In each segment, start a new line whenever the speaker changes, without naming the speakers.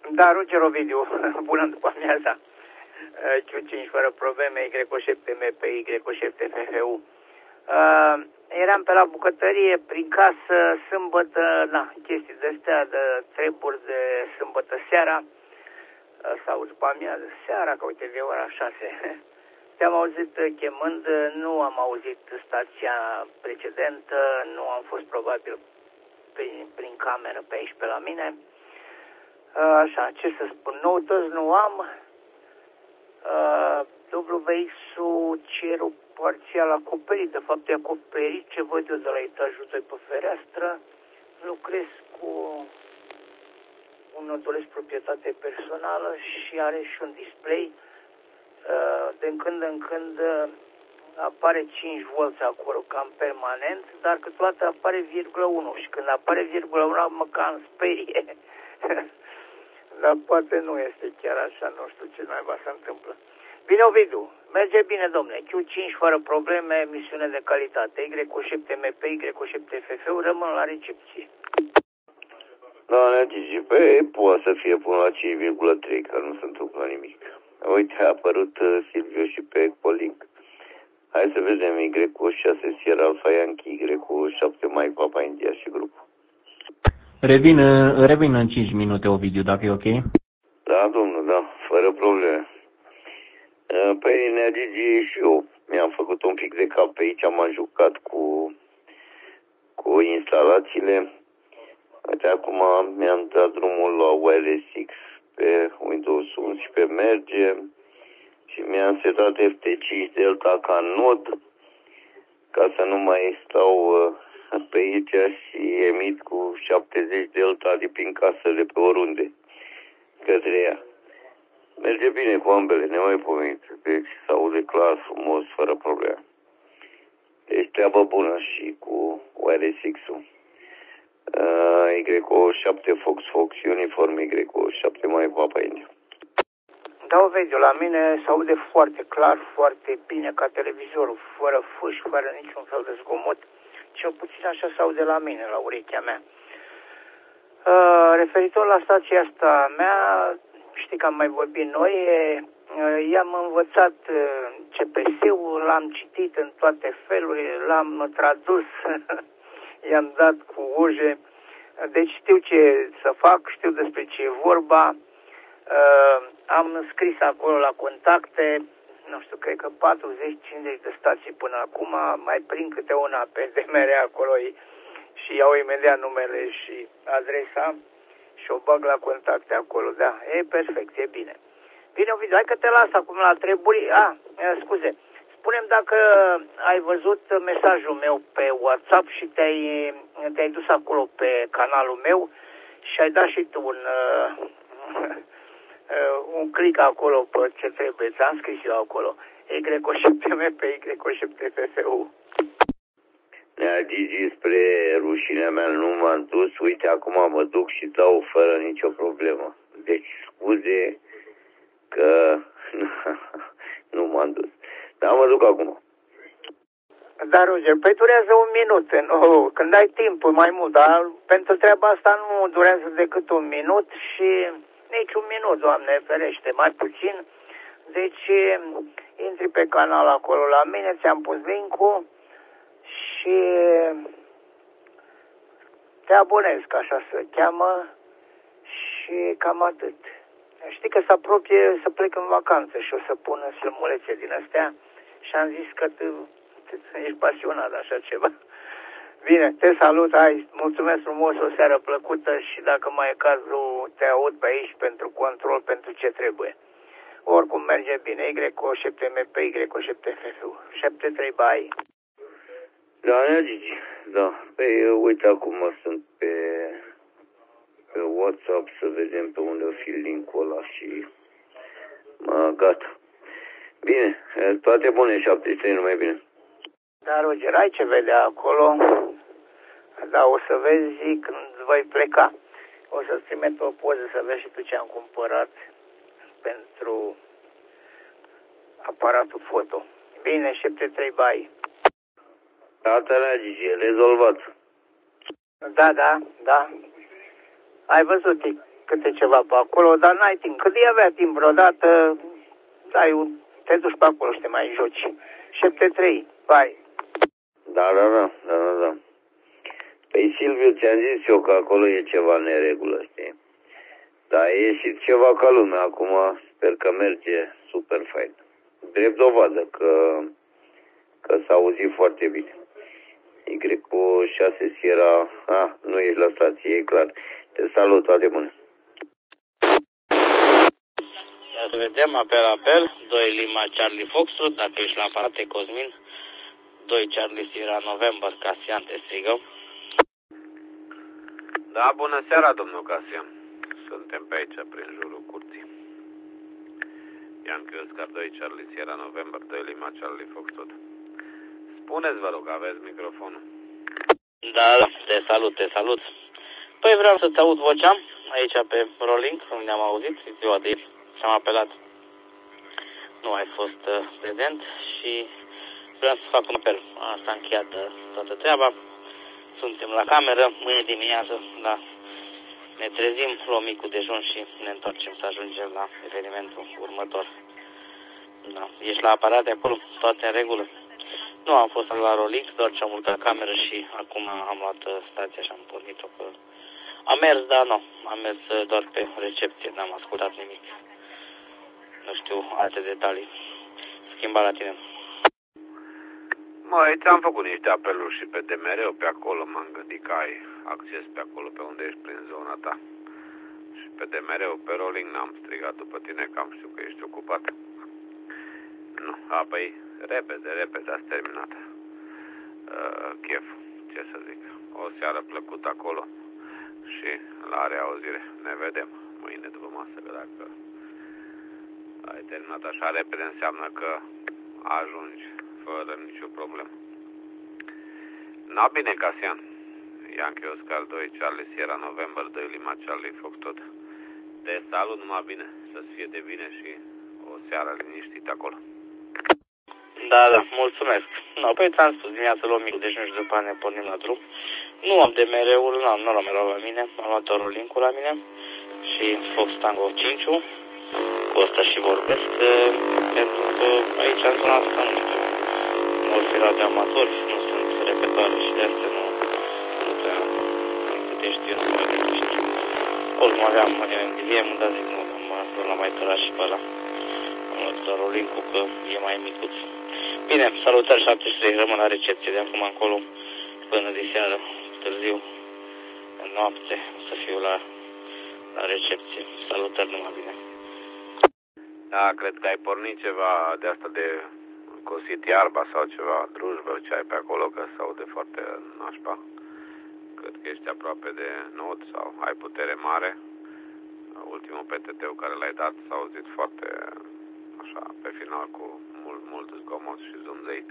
Da, Roger Ovidiu, bună după amiaza. Q5 fără probleme, Y7MP, Y7 FFU. Eram pe la bucătărie, prin casă, sâmbătă, chestii de-astea, de treburi de sâmbătă seara, sau după amiază seara, că uite, de ora 6. Te-am auzit chemând, nu am auzit stația precedentă, nu am fost probabil prin cameră pe aici, pe la mine. Așa, ce să spun, noutăți nu am. WX-ul, cerul parțial acoperit, de fapt e acoperit, ce văd eu de la etajul 2 pe fereastră. Lucrez cu un nodulesc proprietate personală și are și un display. Din când în când apare 5 volți acolo, cam permanent, dar câteodată apare 0,1 și când apare 0,1 mă cam sperie. Dar poate nu este chiar așa, nu știu ce naiba se întâmplă. Bine, Ovidiu, merge bine, domnule. Q5 fără probleme, misiune de calitate. Y7MP, Y7 FFU, rămân la recepție.
Da, Gigi, poate să fie până la 5,3, că nu se întâmplă nimic. Uite, a apărut Silviu și pe Ecolink. Hai să vedem Y6 Sierra Alpha Yankee, Y7 Mike Papa India și grupul.
Revin în 5 minute, Ovidiu, dacă e ok?
Da, domnul, da, fără probleme. Păi, Nea Gigi și eu mi-am făcut un pic de cap pe aici, m-am jucat cu instalațiile. Uite, acum mi-am dat drumul la OLSX pe Windows 11 merge și mi-am setat FT5 Delta ca nod ca să nu mai stau pe aici și emit cu 70 Delta de prin casă de pe oriunde către ea. Merge bine cu ambele, nemaipomenit. Deci s-aude clar, frumos, fără probleme. Deci treabă bună și cu OLSX-ul. Y7 Fox Uniform Y7 mai Papa India.
Da, Ovidiu, la mine se aude foarte clar, foarte bine ca televizorul, fără fâș, fără niciun fel de zgomot. Cel puțin așa se aude la mine, la urechea mea. Referitor la stația asta mea, știi că am mai vorbit noi, i-am învățat CPS-ul, l-am citit în toate felurile, l-am tradus, i-am dat cu uje, deci știu ce să fac, știu despre ce e vorba, am scris acolo la contacte, nu știu, cred că 40-50 de stații până acum, mai prind câte una pe DMR acolo și iau imediat numele și adresa și o bag la contacte acolo, da, e perfect, e bine. Bine, Ovidiu, hai că te las acum la treburi, scuze, spune-mi dacă ai văzut mesajul meu pe WhatsApp și te-ai dus acolo pe canalul meu și ai dat și tu un click acolo pe ce trebuie, ți-am scris eu acolo, Y7MP, Y7 FFU.
Nea Gigi, spre rușinea mea nu m-am dus, uite, acum mă duc și dau fără nicio problemă. Deci scuze că nu m-am dus. Dar mă duc acum.
Da, Roger, păi durează un minut, nu, când ai timp mai mult, dar pentru treaba asta nu durează decât un minut și nici un minut, Doamne ferește, mai puțin. Deci intri pe canal acolo la mine, ți-am pus link-ul și te abonezi, ca așa se cheamă, și cam atât. Știi că se apropie să plec în vacanță și o să pun filmulețe din astea și am zis că ești pasionat de așa ceva. Bine, te salut, hai, mulțumesc frumos, o seară plăcută și dacă mai e cazul te aud pe aici pentru control, pentru ce trebuie. Oricum merge bine, Y7MP, Y7 FFU, 7-3, bye.
Da, Nea Gigi, da. Păi, uite, acum sunt pe WhatsApp să vedem pe unde o fi link-ul ăla și gata. Bine, toate bune, 73, numai bine.
Da, Roger, ai ce vedea acolo, da, o să vezi când voi pleca. O să-ți trimit o poză să vezi și tu ce am cumpărat pentru aparatul foto. Bine, 7-3, bye.
Gata, Nea Gigi, rezolvat.
Da. Ai văzut, câte ceva pe acolo, dar n-ai timp. Când ei avea timp vreodată, te duci pe acolo și te mai joci. 7-3, bai.
Da. Păi, Silviu, ți-am zis eu că acolo e ceva neregulă, știi? Dar a ieșit ceva ca lumea acum, sper că merge super fain. Drept dovadă că s-a auzit foarte bine. Y6 Sierra, nu ești la stație, e clar. Te salut, toate bune.
Să vedem, apel, 2 Lima Charlie Foxtrot, dacă ești la aparate, Cosmin, 2 Charlie Sierra November, Casian, te strigă.
Da, bună seara, domnul Casian. Suntem pe aici, prin jurul curții. Yankee Oscar 2, Charlie Sierra November, 2 Lima Charlie Foxtrot. Spuneți, vă rog, aveți microfonul.
Da, te salut. Păi vreau să-ți aud vocea aici pe Rolling, cum ne-am auzit ziua de ieri și am apelat. Nu ai fost prezent și vreau să fac un apel. S-a încheiat toată treaba. Suntem la cameră, mâine dimineață, ne trezim, luăm micul dejun și ne întoarcem să ajungem la evenimentul următor. Da. Ești la aparate acolo? Toate în regulă? Nu am fost la Rolix, doar ce am urcat cameră și acum am luat stația și am pornit-o că am mers, dar nu, am mers doar pe recepție, n-am ascultat nimic. Nu știu alte detalii. Schimba la tine.
Măi, ți-am făcut niște apeluri și pe DMR-ul pe acolo, m-am gândit că ai acces pe acolo, pe unde ești prin zona ta. Și pe DMR-ul, pe Rolling, n-am strigat după tine, că am știut că ești ocupat. Nu, păi, repede ați terminat cheful, ce să zic. O seară plăcută acolo și la reauzire. Ne vedem mâine după masă, că dacă ai terminat așa repede, înseamnă că ajungi fără nicio problemă. Na, bine, Casian. Yankee Oscar 2, Charlie Sierra November, 2 Lima Charlie Foxtrot. Te salut, numai bine, să-ți fie de bine și o seară liniștită acolo.
Da, mulțumesc. No, păi ți-am spus, dimineața luăm micul dejun și după aia ne pornim la drum. Nu am DMR-ul, nu l-am luat la mine, am luat doar link-ul la mine și Fox Tango 5 cu ăsta și vorbesc, pentru că aici în zona asta nu știu, nu fi radio amatori, nu sunt repetoare și de astea nu prea, câte știu, nu mai știu. Oricum aveam MDVM, dar zic nu l-am mai tărat și pe ăla. Am luat doar link-ul că e mai micuț. Bine, salutări 73, rămân la recepție de acum încolo până de seară, târziu, în noapte, o să fiu la recepție. Salutări, numai bine.
Da, cred că ai pornit ceva de asta de cosit iarba sau ceva drujbă ce ai pe acolo, că se aude foarte nașpa. Cred că ești aproape de not sau ai putere mare. Ultimul PTT-ul care l-ai dat s-a auzit foarte așa, pe final cu mult zgomot și zumzeit.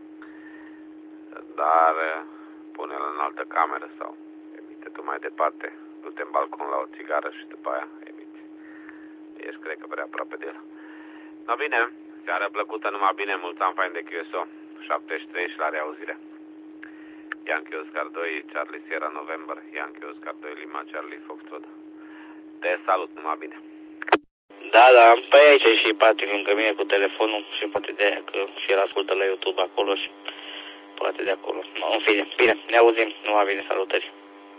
Dar pune-l în altă cameră sau emite tu mai departe. Du-te în balcon la o țigară și după aia emite. Ești, cred că, prea aproape de el. No, bine, seară plăcută, numai bine, mulți ani fain de QSO. 73 și la reauzire. Yankee Oscar 2, Charlie Sierra November, Yankee Oscar 2, Lima Charlie Foxtrot. Te salut, numai bine.
Da, păi aici e și Patrick lângă mine cu telefonul și poate de aia că și el ascultă la YouTube acolo și poate de acolo. No, în fine, bine, ne auzim, numai bine, salutări.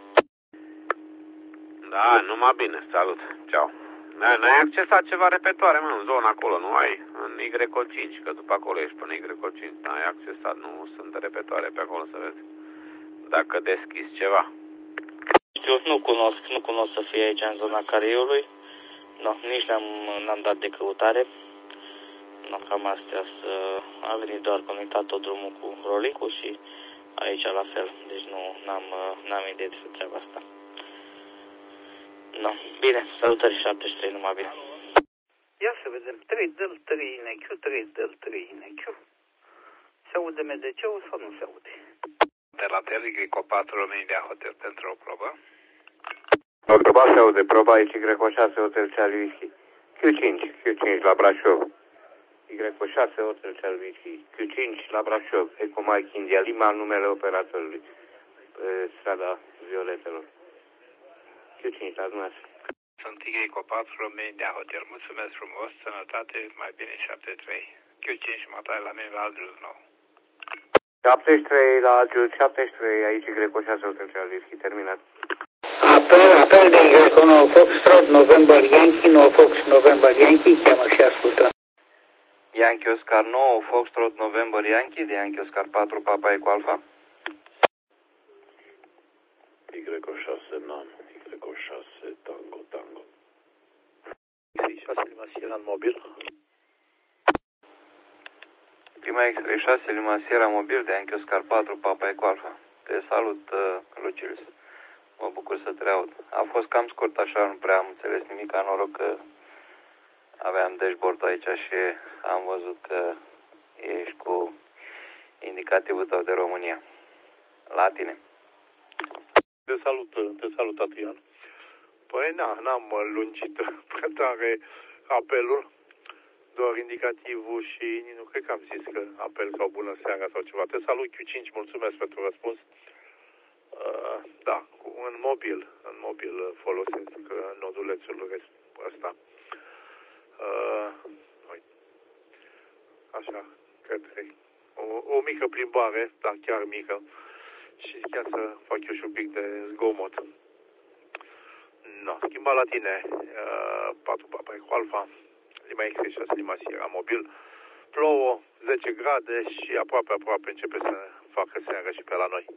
Da, numai bine, salut, ceau. N-ai accesat ceva repetoare, mă, în zona acolo, nu ai? În Y5, că după acolo ești până Y5, n-ai accesat, nu sunt repetoare pe acolo, să vezi. Dacă deschizi ceva.
Știu, nu cunosc să fie aici în zona Careiului. No, nici n-am dat de căutare. No, cam astea a venit doar conectat tot drumul cu rolicul și aici la fel. Deci n-am idee despre treaba asta. No, bine, salutări 73, numai bine.
Ia să vedem, 3 del 3 INQ, 3 del 3 INQ. Se aude MDC-ul sau nu se aude?
De la Telegrifo 4 Emilia Hotel pentru o probă.
O proba se aude, proba aici Y6 Hotel Charlie Whisky. Q5 la Brașov. Y6 Hotel Charlie Whisky. Q5 la Brașov. Eco Mike India Lima, numele operatorului. Pe strada Violetelor. Q5 la dumneavoastră.
Sunt Igrico 4, Români de hotel. Mulțumesc frumos, sănătate, mai bine 73. Q5 Matai la mine la Algius nou.
73 la Algius, 73, aici Greco 6 Hotel Charlie, terminat.
Apel de Greco 9 Foxtrot, November Yankee, 9 Fox November Yankee, cheamă și ascultă.
Yankee Oscar 9 Foxtrot, November Yankee, de Yankee Oscar 4 Papa Eco Alpha.
Y6 NAM, Y6 Tango.
X6 Lima Sierra în mobil.
Prima X-ray 6 Lima Sierra mobil de Yankee Oscar 4 Papa Eco Alpha. Te salut, Lucius. Mă bucur să te aud. A fost cam scurt așa, nu prea am înțeles nimic, ca noroc că aveam dashboard-ul aici și am văzut că ești cu indicativul tău de România. La tine.
Te salut, Adrian. Păi n-am lungit prea tare apelul, doar indicativul și nu cred că am zis că apel sau bună seara sau ceva. Te salut Q5, mulțumesc pentru răspuns. Da, în mobil folosesc nodulețul ăsta. Așa, cred că o mică plimbare, dar chiar mică, și chiar să fac eu și un pic de zgomot. No, schimba la tine, 4 Papa Eco Alpha, Lima X6 Lima Sierra mobil, plouă, 10 grade și aproape începe să facă seară și pe la noi.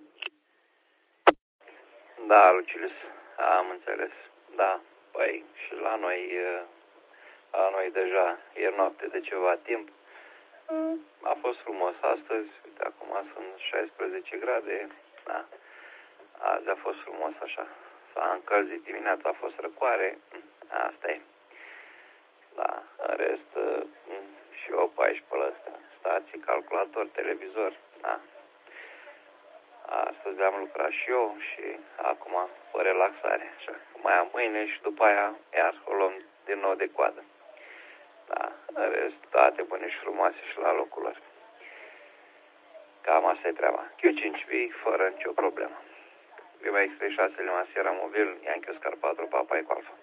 Da, Lucius, am înțeles. Da, păi și la noi deja e noapte de ceva timp. A fost frumos astăzi, uite, acum sunt 16 grade, da. Azi a fost frumos așa. S-a încălzit dimineața, a fost răcoare, asta e. Da, în rest, și eu pe aici pe ăsta, stații, calculator, televizor, da. Astăzi am lucrat și eu și acum pe relaxare, așa. Mai am mâine și după aia iar o luăm din nou de coadă. Da, în rest, toate bune și frumoase și la locul lor. Cam asta e treaba. Q5 vii fără nicio problemă. Prima X36 Lima Sierra mobil, Yankee Oscar 4 Papa Eco Alpha.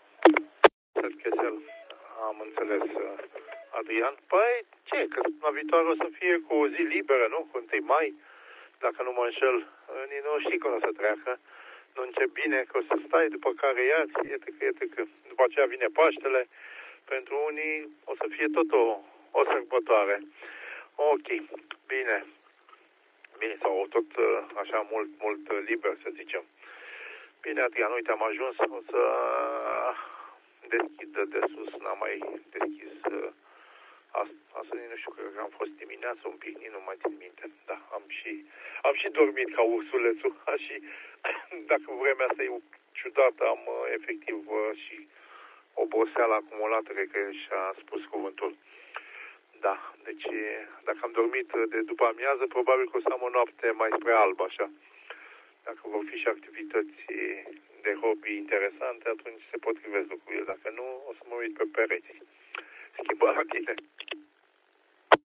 Am înțeles, Adrian. Păi ce, că la viitoare o să fie cu o zi liberă, nu? Cu 1 mai, dacă nu mă înșel, nu știi când o să treacă. Nu încep bine că o să stai, după care iar, etc. După aceea vine Paștele. Pentru unii o să fie tot o sărbătoare. Ok, bine, sau tot așa mult liber, să zicem. Bine, Adrian, uite, am ajuns, o să deschid de sus, n-am mai deschis astăzi, nu știu, cred că am fost dimineața un pic, nu mai țin minte. Da, am și dormit ca ursulețul, și dacă vremea asta e ciudată, am efectiv și oboseală acumulată, cred că și-a spus cuvântul. Da, deci dacă am dormit de după amiază, probabil că o să am o noapte mai spre alb, așa. Dacă vor fi și activități de hobby interesante, atunci se potrivesc lucrurile. Dacă nu, o să mă uit pe pereți. Schimba la tine.